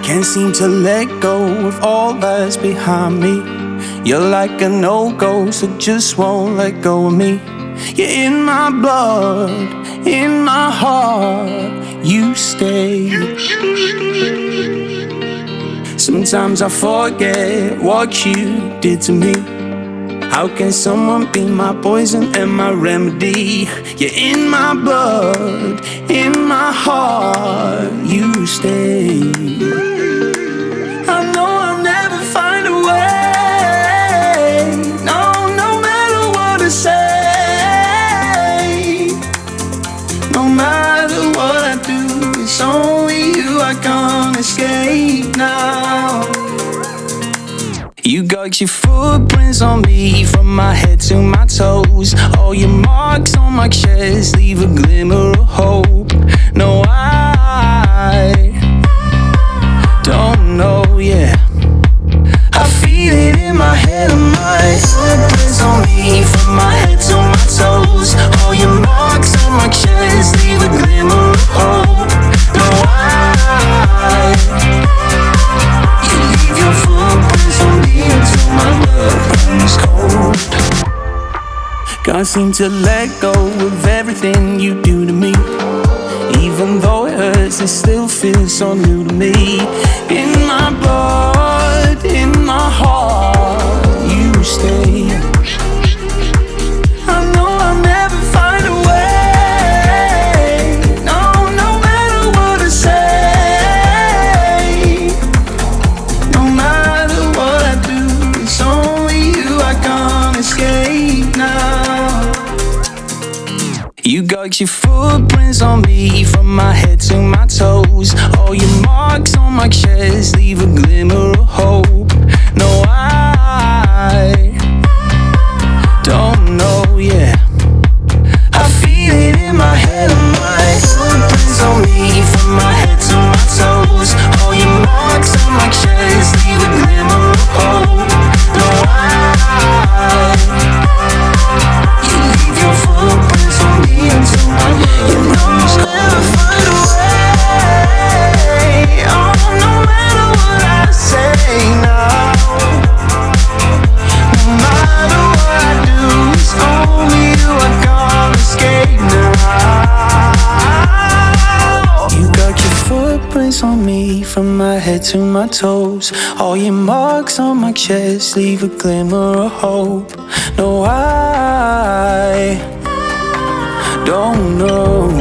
Can't seem to let go of all that's behind me. You're like a no-ghost that just won't let go of me. You're in my blood, in my heart, you stay. Sometimes I forget what you did to me. How can someone be my poison and my remedy? You're in my blood, in my heart, you stay. I know I'll never find a way. No matter what I say, no matter what I do, it's only you I can't escape now. You got your footprints on me from my head to my toes. All your marks on my chest leave a glimmer of hope. No, I don't know, yeah. I feel it in my head and my footprints on me from my head to my toes. All your marks on my chest leave a glimmer of hope. No, you leave your footprints on me until my blood runs cold. Can't seem to let go of everything you do to me. Even though it hurts, it still feels so new to me. In my blood, in my heart, you stay. I know I'll never find a way. No matter what I say, no matter what I do, it's only you I can't escape now. You got your footprints on me from my head to my toes. All your marks on my chest leave a glimmer of hope. No, I don't know, yeah. I feel it in my head and my footprints on me from my head to my toes. All your marks on my chest leave a glimmer of hope. No, you leave your footprints on me until my blood runs cold. Never find a way. Oh, no matter what I say now, no matter what I do, it's only you I can't escape now. You got your footprints on me from my head to my toes. All your marks on my chest leave a glimmer of hope. No, I don't know.